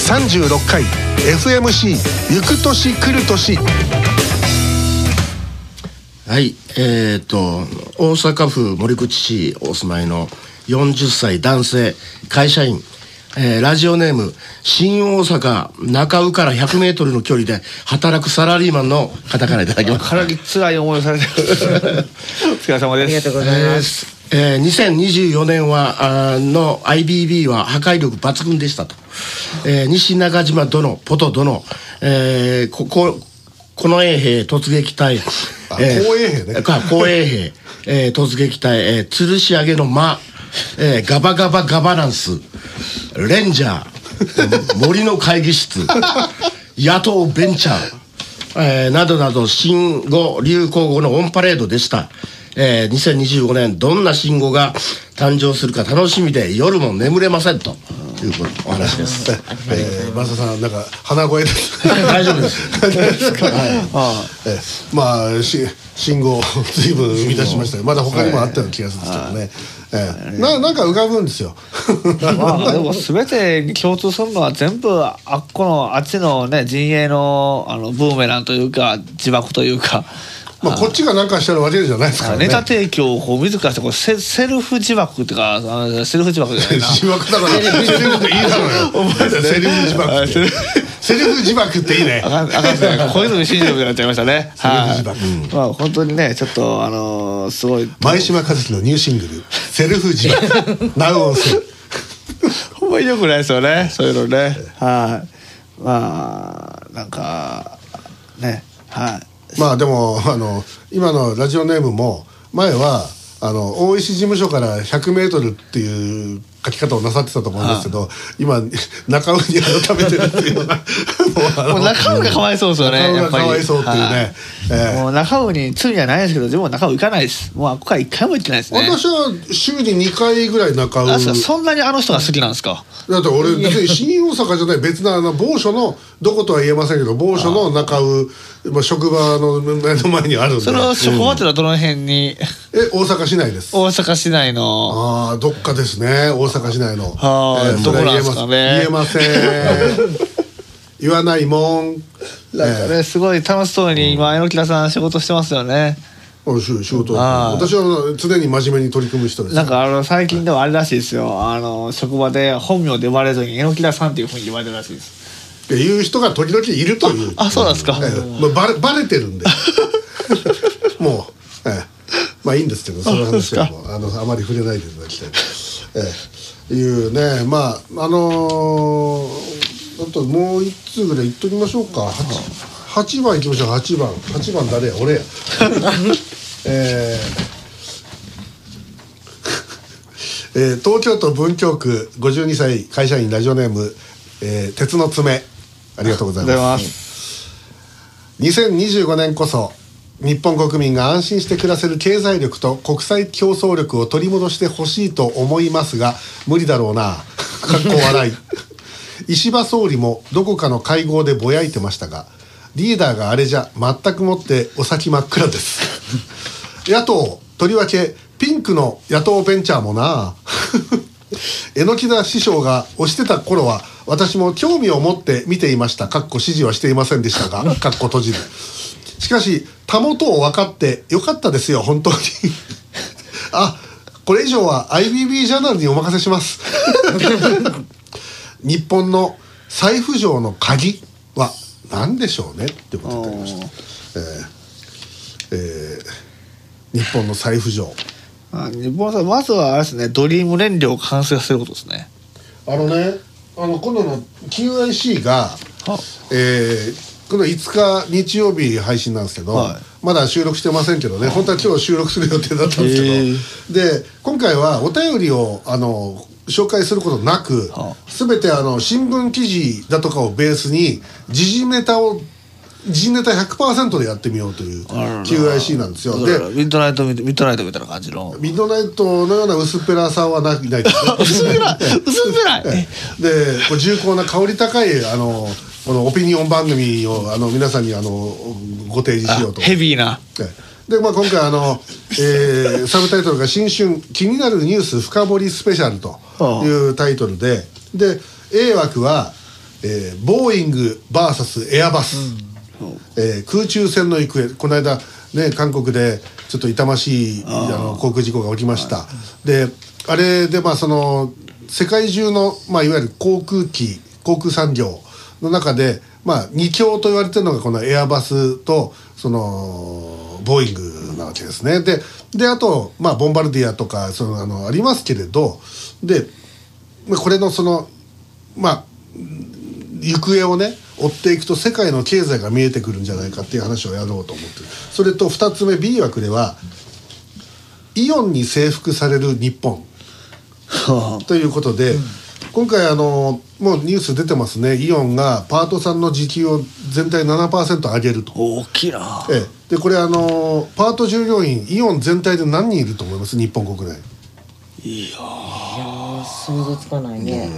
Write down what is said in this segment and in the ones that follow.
36回 FMC ゆく年来る年。 はい、大阪府守口市お住まいの40歳男性会社員、ラジオネーム新大阪中尾から100メートルの距離で働くサラリーマンの方からいただきます。 かなり辛い思いをされてるお疲れ様です。 ありがとうございます。 2024年はの IBB は破壊力抜群でしたと、西中島殿ポト殿、この衛兵突撃隊、 公衛兵ね。 公衛兵、突撃隊、吊るし上げの間、ガバガバガバナンス、レンジャー、森の会議室、野党ベンチャー、などなど新語流行語のオンパレードでした。2025年どんな新語が誕生するか楽しみで夜も眠れませんというお話です。 マサさんなんか鼻声です。 大丈夫です。 大丈夫ですか。まあ信号を随分生み出しましたけど、まだ他にもあったような気がするんですけどね。なんか浮かぶんですよ。 まあでも全てに共通するのは全部あっちのね陣営のブーメランというか自爆というか。 まあこっちが何かしたらわけじゃないですからね。 ネタ提供をこう自らしてこうセルフ自爆っていうかセルフ自爆じゃないな。 自爆だからセルフでいいだろうよ。セルフ自爆って。セルフ自爆っていいね。 あかんですね。小泉進次郎みたいになっちゃいましたね。 セルフ自爆。 まあ本当にねちょっとすごい。 前島和樹のニューシングルセルフ自爆。ナウオンセル。 ほんまに良くないですよね。そういうのね。はい。まあなんかねはい。 まあでも今のラジオネームも前は大石事務所から100メートルっていう書き方をなさってたと思うんですけど、今中尾に改めてるっていうのがもう中尾がかわいそうですよね。 中尾がかわいそうっていうね。 もう中尾に罪はないですけど、自分は中尾行かないです。もうここから1回も行ってないですね。 私は週に2回ぐらい中尾。 そんなにあの人が好きなんですか。 だって俺別に新大阪じゃない別な某所のどことは言えませんけど某所の中尾、職場の目の前にあるんで。 その職場ってのはどの辺に。 大阪市内です。 大阪市内のどっかですね。大阪市内のどこなんですかね。 言えません。言わないもん。 なんかねすごい楽しそうに今榎田さん仕事してますよね。 仕事私は常に真面目に取り組む人です。 なんか最近ではあれらしいですよ。職場で本名で呼ばれずに榎田さんっていうふうに言われてるらしいです。 いう人が時々いるという。 そうなんですか。 バレてるんでもうまあいいんですけど、その話はもうあまり触れないでいただきたいいうね。まああともう一通ぐらい言っときましょうか。8番いきましょう。8番誰や俺や東京都文京区52歳会社員ラジオネーム、鉄の爪。ありがとうございます。2025年こそ日本国民が安心して暮らせる経済力と国際競争力を取り戻してほしいと思いますが無理だろうな。かっこ笑い。石破総理もどこかの会合でぼやいてましたがリーダーがあれじゃ全くもってお先真っ暗です。野党とりわけピンクの野党ベンチャーもな。榎田師匠が推してた頃は私も興味を持って見ていました。支持はしていませんでしたが閉じる。しかしたもとを分かってよかったですよ本当に。これ以上は IBB ジャーナルにお任せします。日本の再浮上の鍵は何でしょうねってことになりました。日本の再浮上。 日本さんまずはあれですね、ドリーム燃料を完成させることですね。 今度の QIC が、この5日日曜日配信なんですけど、まだ収録してませんけどね、本当は今日収録する予定だったんですけど、で今回はお便りを紹介することなく、全て新聞記事だとかをベースに時事ネタ 100% でやってみようという QIC なんですよ。でミッドナイトみたいな感じのミッドナイトのような薄っぺらさはないですね。 薄っぺらいで重厚な香り高いこのオピニオン番組を皆さんにご提示しようと。 ヘビーな。 で今回サブタイトルが新春気になるニュース深掘りスペシャルというタイトルで A 枠はボーイング VS エアバス、空中戦の行方、この間ね韓国でちょっと痛ましい航空事故が起きました。であれでその世界中の、いわゆる航空産業の中で、2強と言われてるのがこのエアバスとそのボーイングなわけですね。であと、ボンバルディアとかありますけれど、でこれのその行方をね追っていくと世界の経済が見えてくるんじゃないかっていう話をやろうと思ってる。それと2つ目 B 枠ではイオンに征服される日本ということで、今回もうニュース出てますね。イオンがパートさんの時給を全体 7% 上げると。 大きいな。 でこれパート従業員イオン全体で何人いると思います？日本国内。 いや想像つかないね。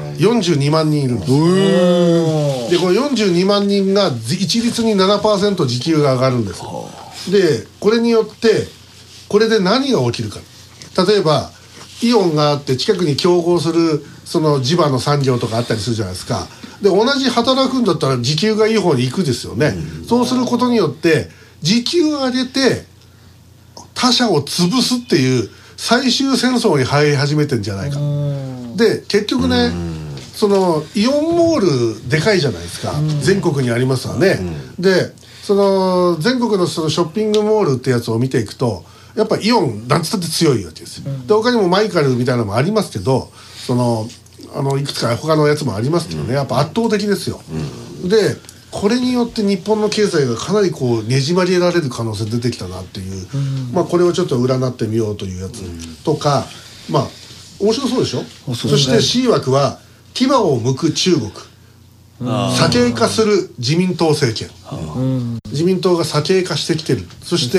42万人いるんです。でこの42万人が一律に 7% 時給が上がるんです。でこれによってこれで何が起きるか。例えばイオンがあって近くに競合するその地場の産業とかあったりするじゃないですか。で同じ働くんだったら時給がいい方に行くですよね。そうすることによって時給を上げて他社を潰すっていう最終戦争に入り始めてんじゃないか。で結局ねそのイオンモールでかいじゃないですか。全国にありますわね。でその全国のそのショッピングモールってやつを見ていくとやっぱイオンなんつったって強いわけですよ。で他にもマイカルみたいなのもありますけどいくつか他のやつもありますけどね、やっぱ圧倒的ですよ。でこれによって日本の経済がかなりこうねじ曲げられる可能性出てきたなっていう、これをちょっと占ってみようというやつとか、面白そうでしょ。そして C 枠は牙を剥く中国、左傾化する自民党政権、自民党が左傾化してきてる。そして、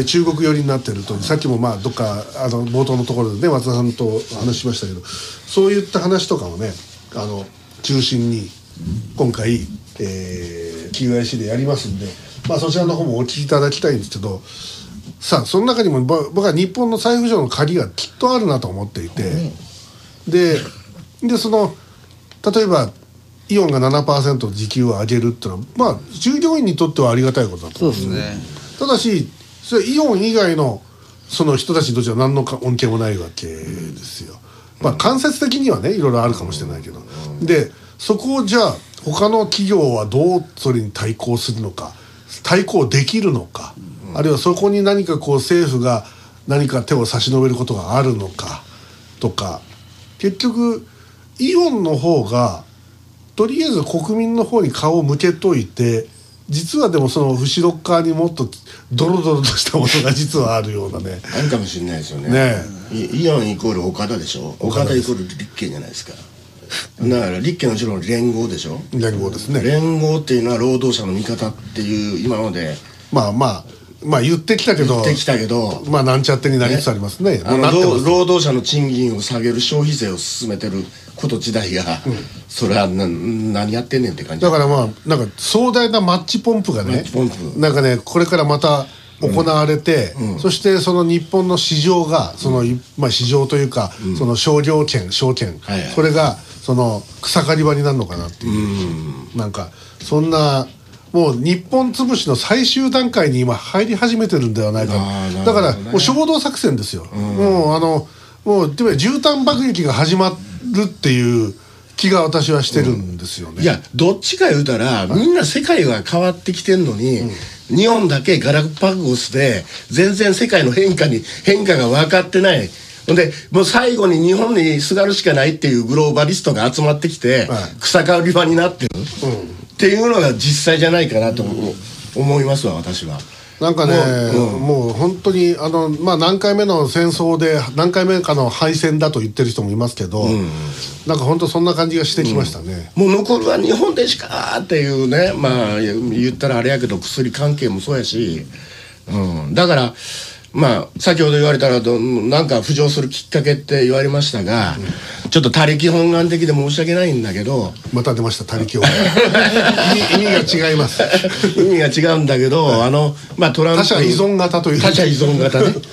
中国寄りになってると。さっきもどっか冒頭のところでね松田さんと話しましたけど、そういった話とかをね中心に今回、QIC でやりますんで、そちらの方もお聞きいただきたいんですけど、さあその中にも僕は日本の再浮上の鍵がきっとあるなと思っていて、でその例えばイオンが 7% 時給を上げるっていうのは従業員にとってはありがたいことだと思う。 そうですね。 ただしそれイオン以外のその人たちにとっては何の恩恵もないわけですよ。間接的にはねいろいろあるかもしれないけど、でそこをじゃあ他の企業はどうそれに対抗するのか、対抗できるのか、あるいはそこに何かこう政府が何か手を差し伸べることがあるのかとか、結局イオンの方がとりあえず国民の方に顔を向けといて、実はでもその後ろ側にもっとドロドロとしたものが実はあるようなねあるかもしれないですよね。イオンイコール岡田でしょ。岡田イコール立憲じゃないですか。だから立憲の後ろの連合でしょ。 連合ですね。 連合っていうのは労働者の味方っていう今まで言ってきたけどなんちゃってになりつつありますね。 労働者の賃金を下げる消費税を進めてること自体が、それは何やってんねんって感じだからなんか壮大なマッチポンプがねなんかねこれからまた行われて、そしてその日本の市場がその、市場というか、その商権、これがその草刈り場になるのかなっていう、なんかそんなもう日本潰しの最終段階に今入り始めてるんではないか。だからもう衝動作戦ですよ。もう絨毯爆撃が始まるっていう気が私はしてるんですよね。 いやどっちか言うたらみんな世界は変わってきてんのに、日本だけガラパゴスで全然世界の変化が分かってない。ほんでもう最後に日本にすがるしかないっていうグローバリストが集まってきて、草刈り場になってる、っていうのが実際じゃないかなと思いますわ私は。 なんかねもう本当に何回目の戦争で何回目かの敗戦だと言ってる人もいますけど、なんか本当そんな感じがしてきましたね。 もう残るは日本でしかっていうね、言ったらあれやけど薬関係もそうやし、だから先ほど言われたらなんか浮上するきっかけって言われましたが、ちょっと他力本願的で申し訳ないんだけど、 また出ました他力本願意味が違います意味が違うんだけど、トランプ他者依存型という他者依存型ね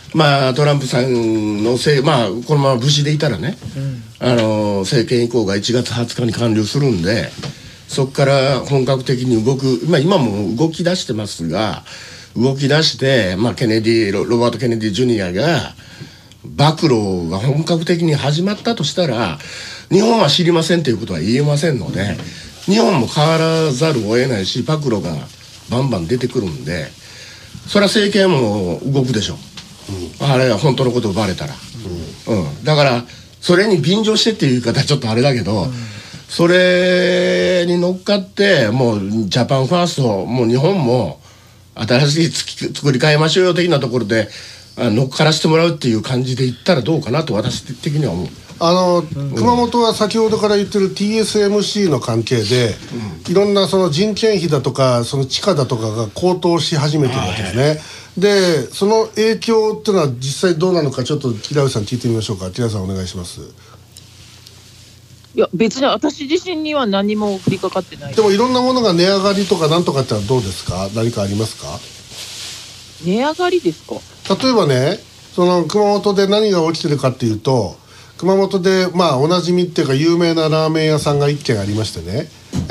トランプさんのこのまま無事でいたらね、政権移行が1月20日に完了するんで、そこから本格的に動く、今も動き出してますが、動き出して、ロバート・ケネディ・ジュニアが暴露が本格的に始まったとしたら、日本は知りませんということは言えませんので、日本も変わらざるを得ないし、暴露がバンバン出てくるんで、それは政権も動くでしょ、あれは本当のことをバレたら、だからそれに便乗してっていう言い方はちょっとあれだけど、それに乗っかってもうジャパンファースト、もう日本も新しい作り変えましょうよ的なところで乗っからしてもらうっていう感じでいったらどうかなと私的には思う。 熊本は先ほどから言ってる TSMC の関係で、いろんなその人件費だとかその地価だとかが高騰し始めてるわけですね。でその影響っていうのは実際どうなのか、ちょっと木田さん聞いてみましょうか。木田さんお願いします。 いや別に私自身には何も降りかかってない。 でもいろんなものが値上がりとかなんとかってのはどうですか、何かありますか。 値上がりですか。 例えばね、その熊本で何が起きてるかっていうと、熊本でおなじみっていうか有名なラーメン屋さんが1軒ありましてね、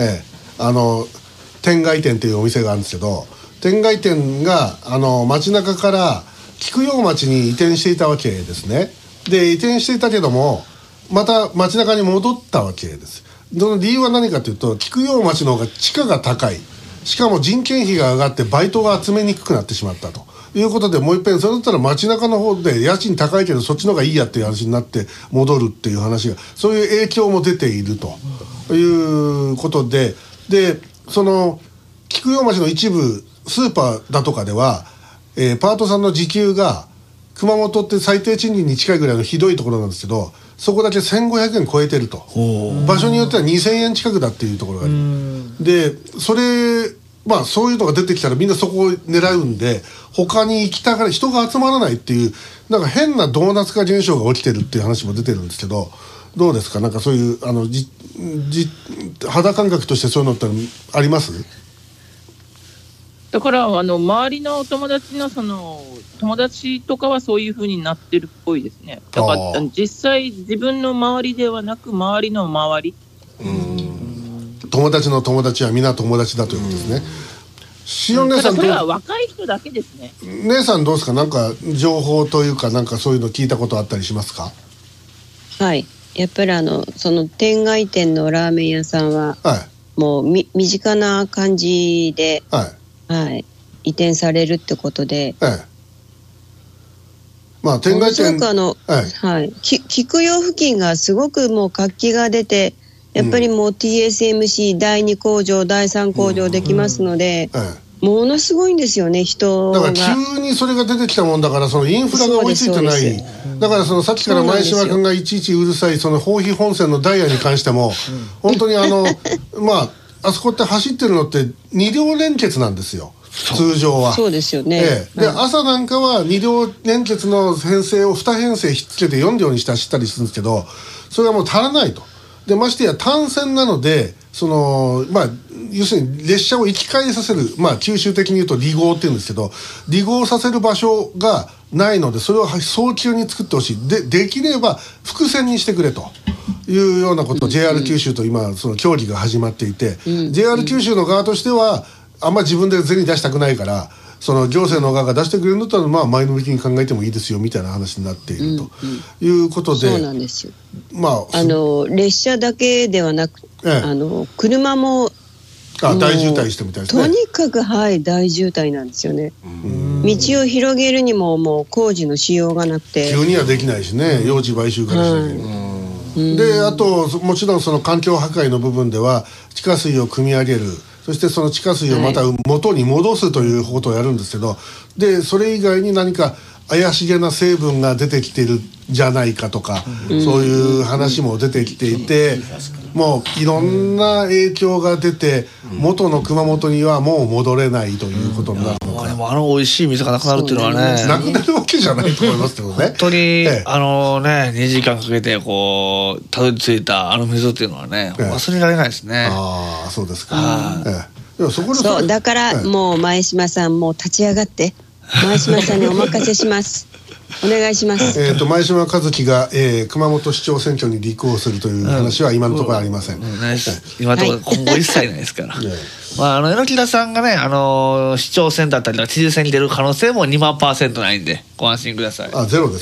天外店っていうお店があるんですけど、天外店が街中から菊陽町に移転していたわけですね。で移転していたけどもまた街中に戻ったわけです。その理由は何かというと、菊陽町の方が地価が高い、しかも人件費が上がってバイトが集めにくくなってしまったということで、もう一遍それだったら街中の方で家賃高いけどそっちの方がいいやっていう話になって戻るっていう話が、そういう影響も出ているということで、その菊陽町の一部スーパーだとかでは、パートさんの時給が熊本って最低賃金に近いぐらいのひどいところなんですけど、そこだけ1500円超えてると、場所によっては2000円近くだっていうところがある。でそれそういうのが出てきたらみんなそこを狙うんで、他に行きたがる人が集まらないっていう、なんか変なドーナツ化現象が起きてるっていう話も出てるんですけど、どうですか、なんかそういう肌感覚としてそういうのってあります？ だから周りの友達の友達とかはそういう風になってるっぽいですね。だから実際自分の周りではなく周りの周り、 友達の友達は皆友達だということですね。塩姉さん、 それは若い人だけですね。 姉さんどうですか、なんか情報というかなんかそういうの聞いたことあったりしますか？ はい、やっぱりその天外店のラーメン屋さんは、もう身近な感じで、移転されるってことで、天外店菊陽付近がすごくもう活気が出て、やっぱりもう TSMC 第2工場第3工場できますので、ものすごいんですよね、人が。 だから急にそれが出てきたもんだから、そのインフラが追いついてない。だからさっきから前島君がいちいちうるさいその豊肥本線のダイヤに関しても、本当にあそこって走ってるのって2両連結なんですよ、通常は。 そうですよね。 で朝なんかは2両連結の編成を2編成ひっつけて4両にして走ったりするんですけど、それがもう足らないと。でましてや単線なので、要するに列車を行き返させる、九州的に言うと離合って言うんですけど、離合させる場所がないので、それを早急に作ってほしい。できれば伏線にしてくれというようなことを JR 九州と今その協議が始まっていて、JR 九州の側としてはあんま自分で銭出したくないから、その行政の側が出してくれるんだったら前向きに考えてもいいですよみたいな話になっているということで、 そうなんですよ。列車だけではなく、車も大渋滞してみたいですね。 とにかく大渋滞なんですよね。道を広げるにももう工事のしようがなくて、 急にはできないしね、用地買収からして、であともちろんその環境破壊の部分では地下水を汲み上げる、そしてその地下水をまた元に戻すということをやるんですけど、でそれ以外に何か怪しげな成分が出てきてるんじゃないかとか、そういう話も出てきていて、もういろんな影響が出て、元の熊本にはもう戻れないということになるのかな。 美味しい店がなくなるっていうのはね、 なくなるわけじゃないと思いますけどね。 本当に2時間かけてこうたどり着いた水っていうのはね、忘れられないですね。 そうですか。 そうだからもう前島さんもう立ち上がって前島さんにお任せします。 お願いします。 前島和樹が、熊本市長選挙に立候補するという話は今のところありません。 今のところ今後一切ないですから。榎田さんがね、市長選だったり知事選に出る可能性も2万%ないんでご安心ください。 ゼロです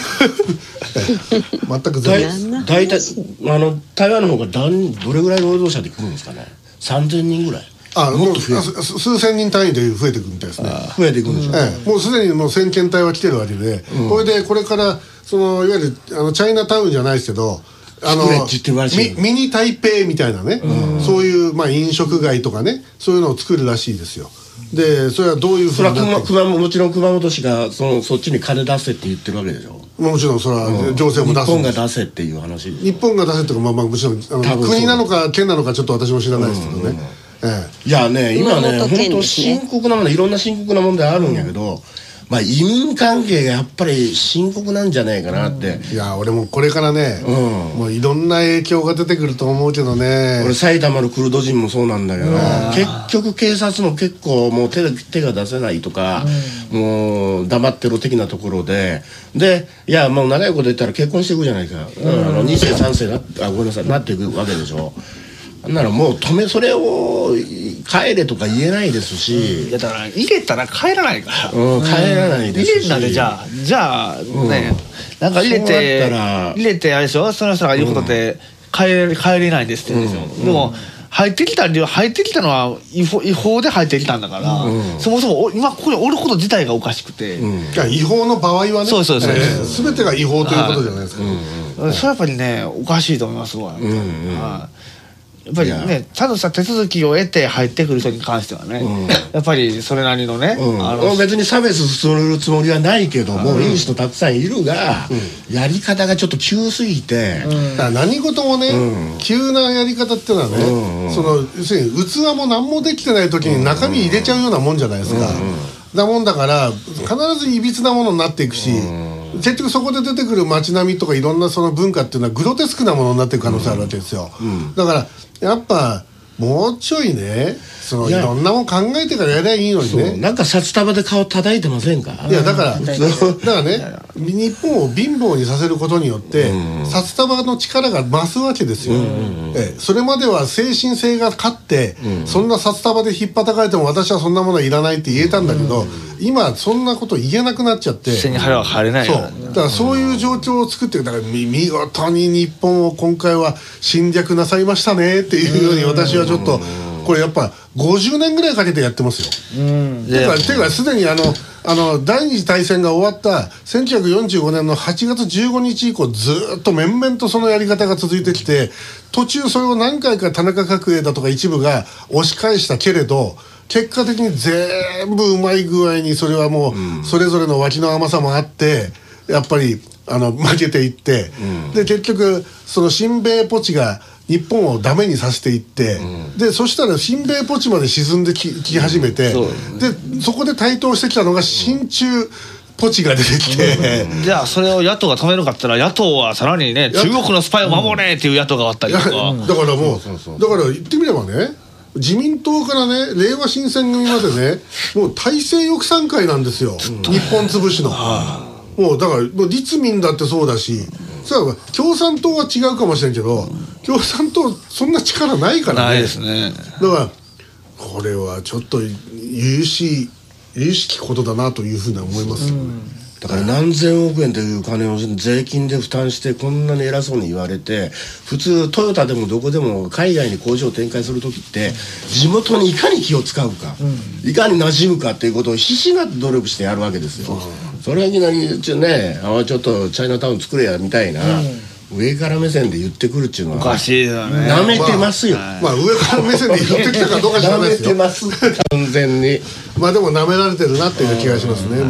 から全くゼロです。 大体台湾の方がどれぐらい労働者で来るんですかね。3000人ぐらい。 もう数千人単位で増えていくみたいですね。 増えていくんでしょう。 もうすでにもう先遣隊は来てるわけで、これでこれからいわゆるチャイナタウンじゃないですけど、ミニ台北みたいなね、そういう飲食街とかね、そういうのを作るらしいですよ。でそれはどういうふうになってもちろん熊本市がそっちに金出せって言ってるわけでしょ。 もちろんそれは行政も出す。 日本が出せっていう話。 日本が出せっていうかもちろん国なのか県なのかちょっと私も知らないですけどね。 いやね、今ね本当深刻なもの、いろんな深刻な問題あるんやけど、移民関係がやっぱり深刻なんじゃないかなって。 いや俺もこれからね、もういろんな影響が出てくると思うけどね。 俺埼玉のクルド人もそうなんだけど、結局警察も結構もう手が出せないとか、もう黙ってろ的なところで、いやもう長いこと言ったら結婚していくじゃないか、2世3世ごめんなさいなっていくわけでしょ。ならもうそれを帰れとか言えないですし、 だから入れたら帰らないから、 帰らないですし、 入れたらじゃあね、なんか入れてあれでしょ、その人が言うことで帰れないですって言うんですよ。でも入ってきたのは違法で入ってきたんだから、そもそも今ここにおること自体がおかしくて、 違法の場合はね、 全てが違法ということじゃないですか。 それはやっぱりねおかしいと思いますわ。やっぱりね、ちゃんとした手続きを得て入ってくる人に関してはね、やっぱりそれなりのね、 別に差別するつもりはないけども、いい人たくさんいるが、やり方がちょっと急すぎて、 何事もね、急なやり方っていうのはね、要するに器も何もできてない時に中身入れちゃうようなもんじゃないですか。だもんだから必ずいびつなものになっていくし、結局そこで出てくる街並みとかいろんなその文化っていうのはグロテスクなものになっていく可能性あるわけですよ。だからやっぱもうちょいね、いろんなもん考えてからやりゃいいのにね。 なんか札束で顔叩いてませんか。 いやだからね、日本を貧乏にさせることによって札束の力が増すわけですよ。それまでは精神性が勝って、そんな札束でひっぱたかれても私はそんなものはいらないって言えたんだけど、今そんなこと言えなくなっちゃって、 背に腹は入れないよね。 だからそういう状況を作ってる。だから見事に日本を今回は侵略なさいましたねっていうように私はちょっとこれやっぱ50年ぐらいかけてやってますよ。ていうかすでに第二次大戦が終わった1945年の8月15日以降ずっと面々とそのやり方が続いてきて、途中それを何回か田中角栄だとか一部が押し返したけれど、結果的に全部うまい具合にそれはもうそれぞれの脇の甘さもあってやっぱり負けていって、で結局その親米ポチが日本をダメにさせていって、でそしたら親米ポチまで沈んでき始めて、でそこで台頭してきたのが親中ポチが出てきて、 じゃあそれを野党が止めるかって言ったら野党はさらにね、中国のスパイを守れっていう野党があったりとか、だからもうだから言ってみればね、自民党からね令和新選組までね、もう体制抑散会なんですよ、日本潰しの。もうだからもう立民だってそうだし、共産党は違うかもしれんけど、共産党そんな力ないからね。 ないですね。 だからこれはちょっと由々しきことだなというふうに思います。 だから何千億円という金を税金で負担してこんなに偉そうに言われて、普通トヨタでもどこでも海外に工場を展開する時って地元にいかに気を使うか、いかに馴染むかっていうことを必死になって努力してやるわけですよ。それはいきなりね、ちょっとチャイナタウン作れやみたいな、上から目線で言ってくるっていうのはおかしいだね。 なめてますよ。 上から目線で言ってきたかどうか知らないですよ。 なめてます完全に。 でもなめられてるなっていう気がしますね。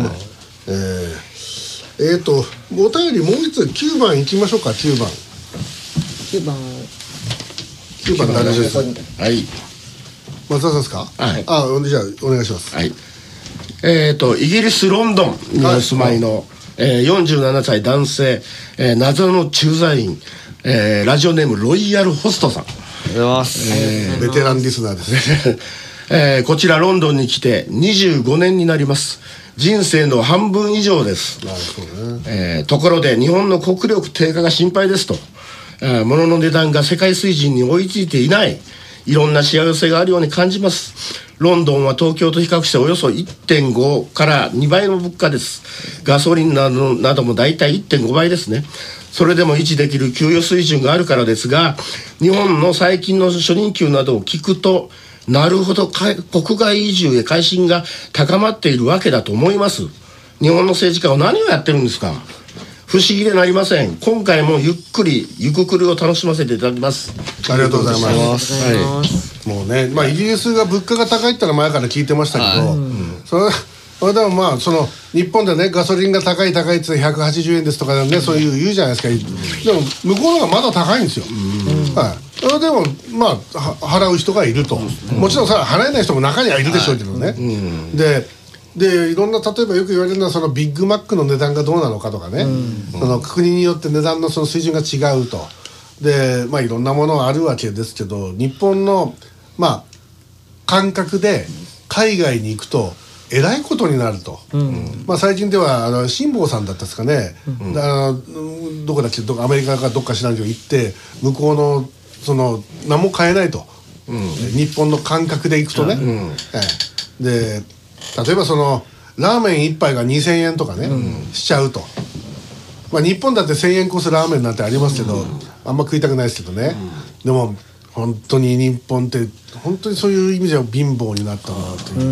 お便りもう一つ9番いきましょうか。9番大丈夫です。 はい。 松田さんですか。はい。じゃあお願いします。 はい。イギリスロンドンにお住まいの、47歳男性、謎の駐在員、ラジオネームロイヤルホストさん。ありがとうございます。 ベテランリスナーです。 こちらロンドンに来て25年になります。 人生の半分以上です。ところで日本の国力低下が心配ですと、物の値段が世界水準に追いついていない、いろんな幸せがあるように感じます。ロンドンは東京と比較しておよそ 1.5 から2倍の物価です。ガソリンなどもだいたい 1.5 倍ですね。それでも維持できる給与水準があるからですが、日本の最近の初任給などを聞くと、なるほど、国外移住へ関心が高まっているわけだと思います。日本の政治家は何をやってるんですか。不思議でなりません。今回もゆくくりを楽しませていただきます。 ありがとうございます。はい、もうね、イギリスが物価が高いってのは前から聞いてましたけど、それでもその日本でね、ガソリンが高いって180円ですとかね、そういう言うじゃないですか。でも向こうの方がまだ高いんですよ。はい、それでも払う人がいると、もちろんさ払えない人も中にはいるでしょうけどね。でいろんな、例えばよく言われるのはそのビッグマックの値段がどうなのかとかね、その国によって値段のその水準が違うと。でいろんなものがあるわけですけど、日本の感覚で海外に行くとえらいことになると。最近では辛坊さんだったですかね、どこだっけ、アメリカかどっか知らんけど行って、向こうのその何も買えないと、日本の感覚で行くとね。で例えばそのラーメン1杯が2000円とかね、しちゃうと。日本だって1000円コースラーメンなんてありますけど、あんま食いたくないですけどね。でも本当に日本って本当にそういう意味じゃ貧乏になったなっていう。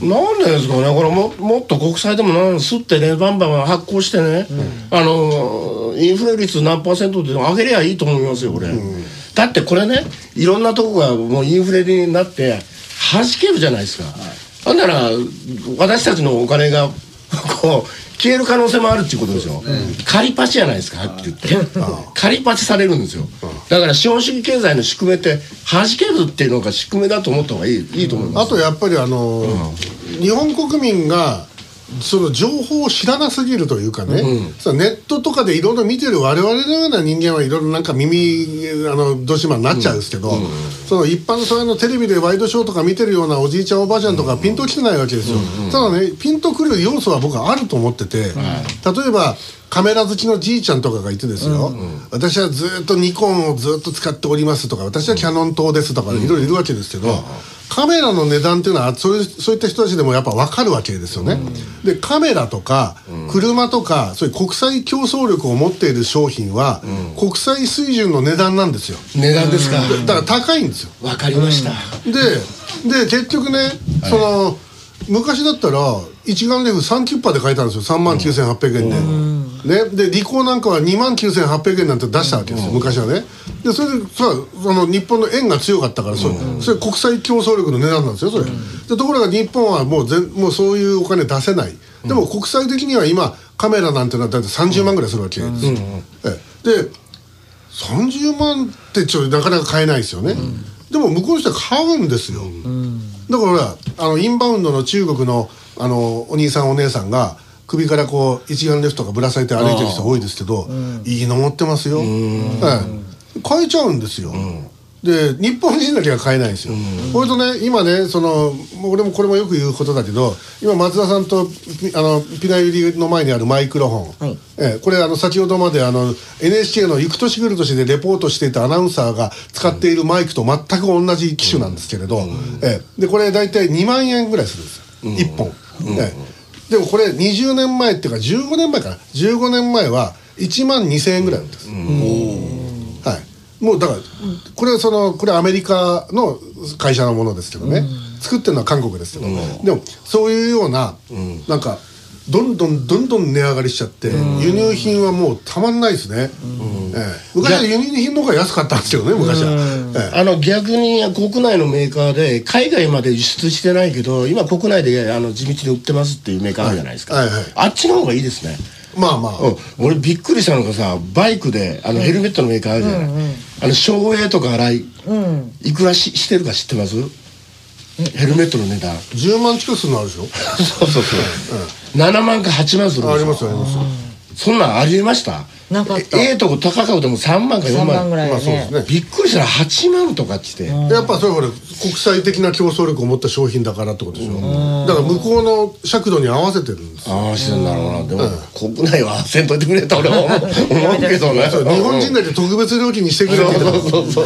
なんでですかね、これもっと国債でも吸ってね、バンバン発行してね、インフレ率何%で上げりゃいいと思いますよ、これ。だってこれね、いろんなとこがもうインフレになって弾けるじゃないですか。なんなら私たちのお金がこう消える可能性もあるっていうことですよ。借りパチじゃないですか、はっきり言って。借りパチされるんですよ。だから資本主義経済の宿命って弾けるっていうのが宿命だと思った方がいいと思います。 あとやっぱり日本国民がその情報を知らなすぎるというかね、ネットとかでいろいろ見てる我々のような人間はいろいろなんか耳どしまになっちゃうんですけど、その一般のそういうテレビでワイドショーとか見てるようなおじいちゃんおばあちゃんとかピンときてないわけですよ。ただね、ピンとくる要素は僕はあると思ってて、例えばカメラ好きのじいちゃんとかがいてですよ、私はずっとニコンをずっと使っておりますとか、私はキャノン灯ですとかいろいろいるわけですけど、カメラの値段っていうのはそういった人たちでもやっぱ分かるわけですよね。でカメラとか車とかそういう国際競争力を持っている商品は国際水準の値段なんですよ。 値段ですか。 だから高いんですよ。 分かりました。 で結局ね、その昔だったら一眼レフ3キュッパで買えたんですよ。39,800円で、でリコーなんかは29,800円なんて出したわけですよ、昔はね。でそれでさ、日本の円が強かったから、それ国際競争力の値段なんですよ、それ。でところが日本はもうそういうお金出せない。でも国際的には今カメラなんてのはだいたい30万ぐらいするわけですよ。で30万ってなかなか買えないですよね。でも向こうの人は買うんですよ。だからインバウンドの中国のお兄さんお姉さんが首からこう一眼レフとかぶら下げて歩いてる人多いですけど、いいの持ってますよ。買えちゃうんですよ。で日本人だけが買えないんですよ。これとね、今ね、俺もこれもよく言うことだけど、今松田さんとピナユリの前にあるマイクロフォン、これ先ほどまでNHK の行く年来る年でレポートしていたアナウンサーが使っているマイクと全く同じ機種なんですけれど、でこれ大体2万円ぐらいするんですよ、1本。でもこれ20年前っていうか15年前かな、15年前は1万2000円ぐらいなんです。もうだからこれはアメリカの会社のものですけどね、作ってるのは韓国ですけど、でもそういうようななんかどんどん値上がりしちゃって、輸入品はもうたまんないですね。昔は輸入品の方が安かったんですよね、昔は。 逆に国内のメーカーで海外まで輸出してないけど今国内で地道に売ってますっていうメーカーあるじゃないですか。あっちの方がいいですね。俺びっくりしたのがさ、バイクでヘルメットのメーカーあるじゃない、省エネとか洗い、いくらしてるか知ってます？ヘルメットの値段 10万近くするのあるでしょ。 そう7万か8万するんですよ。 ありますあります。 そんなんありえました？ なかった。 とこ高かでも3万か4万、 3万ぐらいね。 そうですね。 びっくりしたら8万とかって言って、 やっぱそれほら国際的な競争力を持った商品だからってことでしょ。 だから向こうの尺度に合わせてるんですよ。 合わせてんだろうな。でも国内はせんといてくれた俺は思うけどね。 日本人だけ特別料金にしてくれるけど。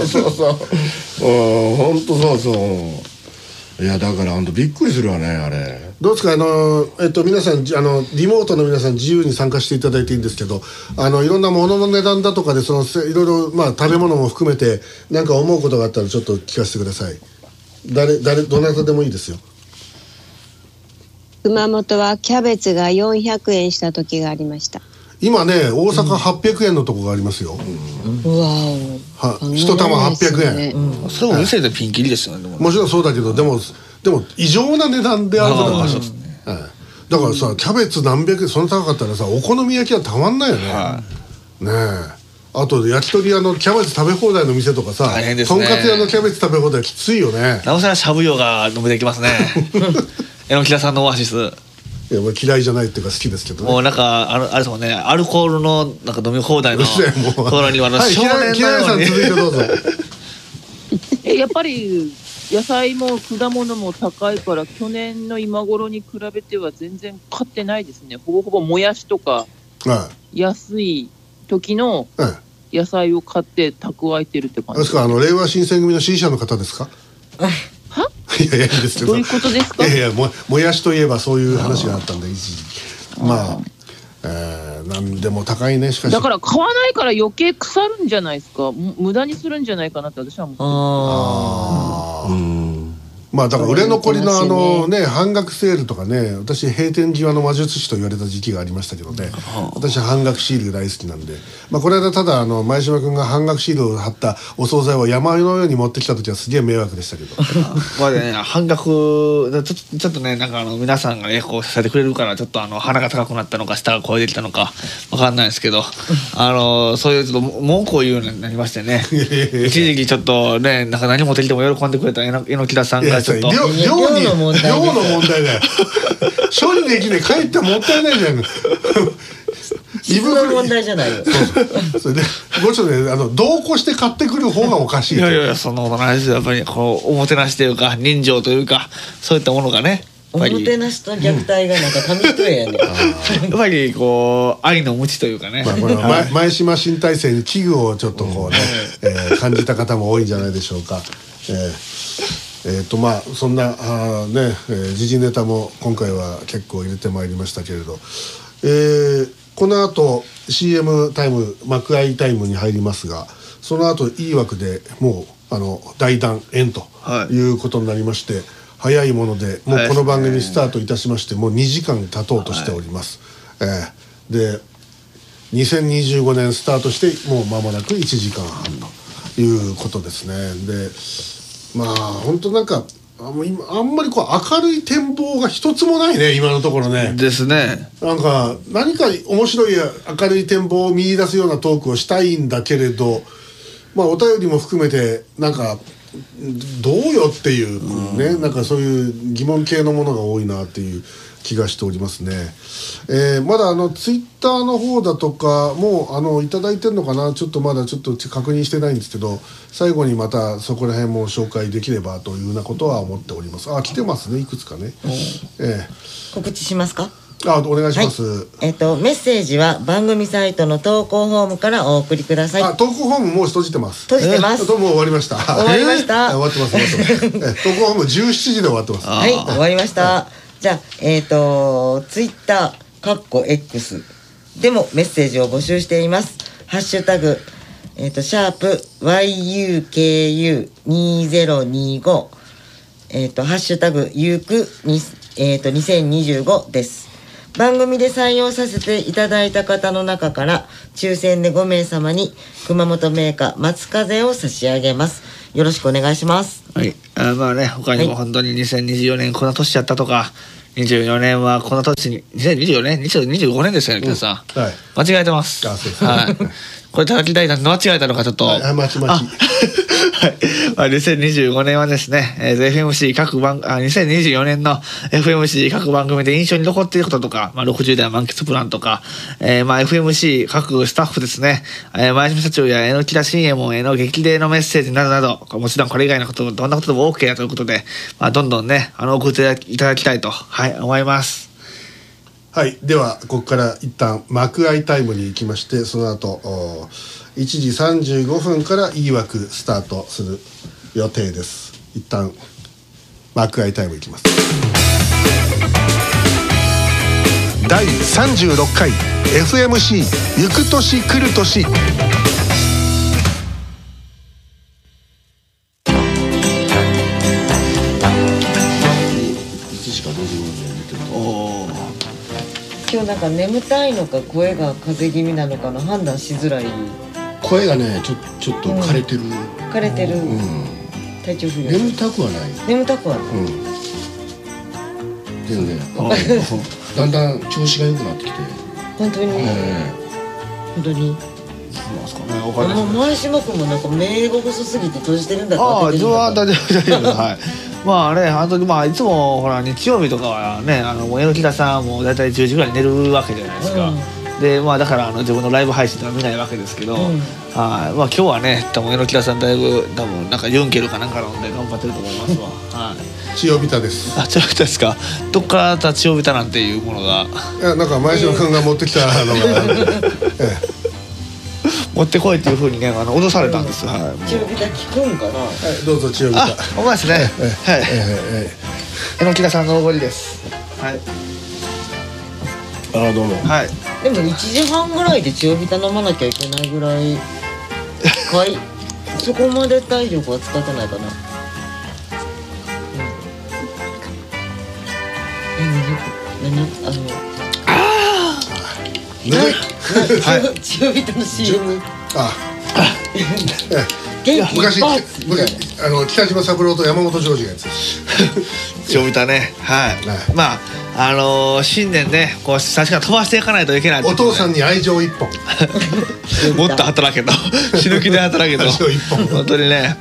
そう本当そうそう。いやだからびっくりするわねあれ。 どうですか皆さんリモートの皆さん自由に参加していただいていいんですけどいろんなものの値段だとかでいろいろ食べ物も含めて何か思うことがあったらちょっと聞かせてください。どなたでもいいですよ。 熊本はキャベツが400円した時がありました。 今ね大阪800円のとこがありますよ。 うわお。一玉800円。 それも店でピンキリですよね。 もちろんそうだけどでも異常な値段であることがある。だからさキャベツ何百円そんな高かったらさお好み焼きはたまんないよね。ねえ。あと焼き鳥屋のキャベツ食べ放題の店とかさ、とんかつ屋のキャベツ食べ放題きついよね。 なおさらしゃぶ用が飲めてきますね。榎木田さんのオアシス。 いや嫌いじゃないっていうか好きですけどね。 もうなんかあれですもんね、アルコールのなんか飲み放題のところには少年のように。続いてどうぞ。 やっぱり野菜も果物も高いから去年の今頃に比べては全然買ってないですね。ほぼほぼもやしとか安い時の野菜を買って蓄えてるって感じですか。令和新選組の支持者の方ですか。いやいいですけど。 どういうことですか。 いやもやしといえばそういう話があったんで一時何でも高いね。しかしだから買わないから余計腐るんじゃないですか。無駄にするんじゃないかなって私は思ってだから売れ残りの半額セールとかね、私閉店際の魔術師と言われた時期がありましたけどね、私は半額シール大好きなんで、これでただ前島君が半額シールを貼ったお惣菜を山のように持ってきた時はすげえ迷惑でしたけど半額ちょっとねなんか皆さんがねこう支えてくれるからちょっと鼻が高くなったのか舌が超えてきたのか分かんないですけどそういうちょっと文句を言うようになりましてね一時期ちょっとねなんか何持ってきても喜んでくれた榎木田さんがちょっと量の問題だよ。処理できねえ帰ってもったいないじゃん。 質の問題じゃないよ。 それでもちろんね同行して買ってくる方がおかしい。 いやそんなことないですよ。やっぱりこうおもてなしというか人情というかそういったものがねおもてなしと虐待がなんか紙一重やね。 やっぱりこう愛の無知というかね、 これは前島新体制に危惧をちょっとこうね、感じた方も多いんじゃないでしょうか。そんな時事ネタも今回は結構入れてまいりましたけれど、この後 CM タイム幕開タイムに入りますが、その後いい枠でもう大団円ということになりまして、早いものでもうこの番組スタートいたしましてもう2時間経とうとしております。で2025年スタートしてもう間もなく1時間半ということですね。で本当なんか今あんまりこう明るい展望が一つもないね今のところね。 ですね。 なんか何か面白い明るい展望を見出すようなトークをしたいんだけれど、お便りも含めてなんかどうよっていうね、なんかそういう疑問系のものが多いなっていう気がしておりますね。まだツイッターの方だとかもいただいてるのかな、ちょっとまだちょっと確認してないんですけど、最後にまたそこら辺も紹介できればというようなことは思っております。来てますね、いくつかね。 告知しますか。 お願いします。 メッセージは番組サイトの投稿フォームからお送りください。 投稿フォームもう閉じてます。 閉じてます。 どうも終わりました。 終わりました。 終わってます。投稿フォーム17時で終わってます。 はい、終わりました。じゃあツイッターX でもメッセージを募集しています。ハッシュタグシャープ YUKU2025 ハッシュタグゆうく2025です。番組で採用させていただいた方の中から抽選で5名様に熊本銘菓松風を差し上げます。よろしくお願いします。 はい。他にも本当に2024年こんな年やったとか、 2024年はこの年に2024年2025年ですよね皆さん、はい、間違えてます。はいこれ叩き台なんで間違えたのかちょっと、はい、2025年はですね、FMC 各番2024年の FMC 各番組で印象に残っていることとか、60代満喫プランとか、FMC 各スタッフですね、前島社長や榎田信右衛門への激励のメッセージなどなど、もちろんこれ以外のことどんなことでも OK だということで、どんどんね送っていただきたいと、はい、思います。 はい、ではここから一旦幕開タイムに行きまして、その後1時35分からいい枠スタートする予定です。一旦幕開タイムいきます。第36回 FMC 行く年来る年。 今日なんか眠たいのか声が風邪気味なのかの判断しづらい。 声がねちょっと枯れてる、 枯れてる、体調不良。 眠たくはない。 眠たくはない、 でもねだんだん調子が良くなってきて。 本当に、本当にもう前島君もなんか目が細すぎて閉じてるんだから。 ああ自分は大丈夫はいまあね、あの時いつもほら日曜日とかはね榎田さんもだいたい10時ぐらいに寝るわけじゃないですか、でだから自分のライブ配信とか見ないわけですけど、今日はね多分榎田さんだいぶ多分なんかユンケルかなんか飲んで頑張ってると思いますわ。 千代ビタです。 千代ビタですか。どっから千代ビタなんていうものが。 いやなんか前島君が持ってきたのが。 持ってこいっていう風にね脅されたんです。 千代ビタ聞くんかな。 どうぞ千代ビタ。 お前ですね。はい。榎田さんのおごりです。はい。 どうも。 はい。 でも1時半ぐらいで千代ビタ飲まなきゃいけないぐらいそこまで体力は使ってないかな。千代ビタの CM。 昔北島三郎と山本譲二がやつ。 千代ビタね。はい。新年ねこう確か飛ばしていかないといけない。 お父さんに愛情一本。 もっと働けと死ぬ気で働けと。本当にね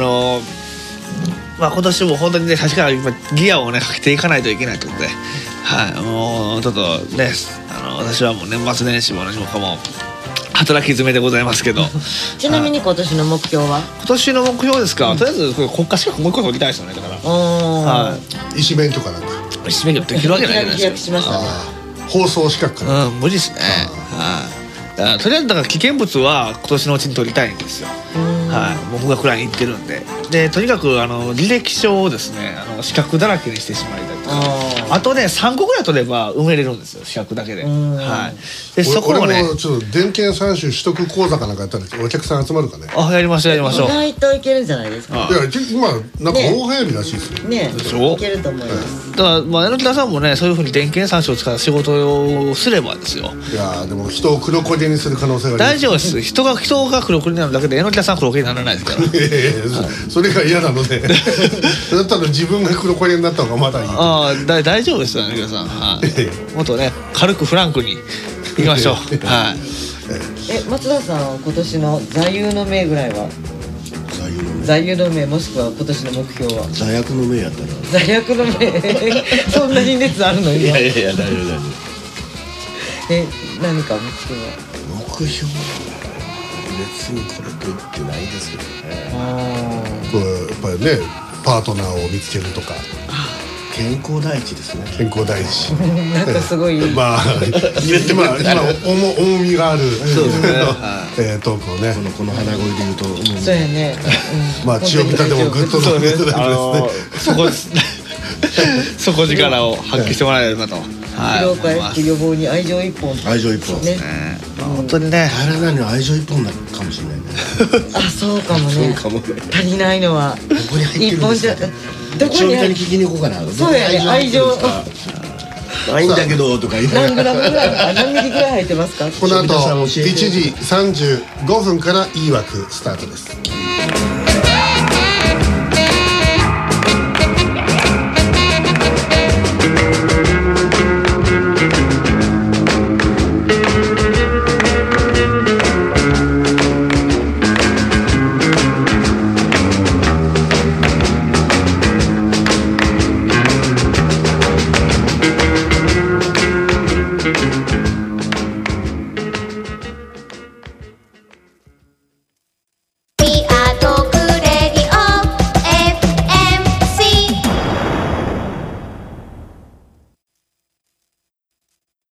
今年も本当にね確かにギアをねかけていかないといけないということで、もうちょっとね私はもう年末年始も私も働き詰めでございますけど。 ちなみに今年の目標は？ 今年の目標ですか。とりあえず国家資格もう一個取りたいですよね。だから医師免許かなんか。 医師免許ってできるわけないじゃないですか。 放送資格かな。 無理ですね。とりあえずだから危険物は今年のうちに取りたいんですよ。僕がくらいに行ってるんで、とにかく履歴書をですね資格だらけにしてしまいたいとか、あとね3個ぐらい取れば埋めれるんですよ資格だけで。でそこをね俺もちょっと電検3種取得講座かなんかやったらお客さん集まるかね。 やりましょう。意外といけるんじゃないですか。 いや今なんか大流行りらしいですよね。でしょ。いけると思います。 だから榎田さんもねそういうふうに電検3種を使った仕事をすればですよ。 いやでも人を黒焦げにする可能性があります。 大丈夫です。人が黒焦げになるだけで榎田さん黒焦げにならないですから。 それが嫌なのでだったら自分が黒焦げになった方がまだいい。 大丈夫ですよね皆さん。もっとね軽くフランクにいきましょう。 松田さん今年の座右の銘ぐらいは？座右の銘もしくは今年の目標は？ 座薬の銘やったら。 座薬の銘そんなに熱あるの？ いや大丈夫。 何か目標は？ 目標別にこれと言ってないですけどね。 これやっぱりねパートナーを見つけるとか。 健康第一ですね。 健康第一。 なんかすごい。 今重みがあるトークをね。 この鼻声で言うと。 そうやね。 千代ビタでもグッと飲んでいただいてですね。底力を発揮してもらえればと。 疲労回復予防に愛情一本。 愛情一本ね。本当にね。 平らなの愛情一本なのかもしれないね。 そうかもね。足りないのは一本じゃ。 どこに聞きに行こうかな。 そうやね。愛情。 ないんだけどとか言う。 何グラムぐらい何ミリぐらい入ってますか？ この後1時35分からいい枠スタートです。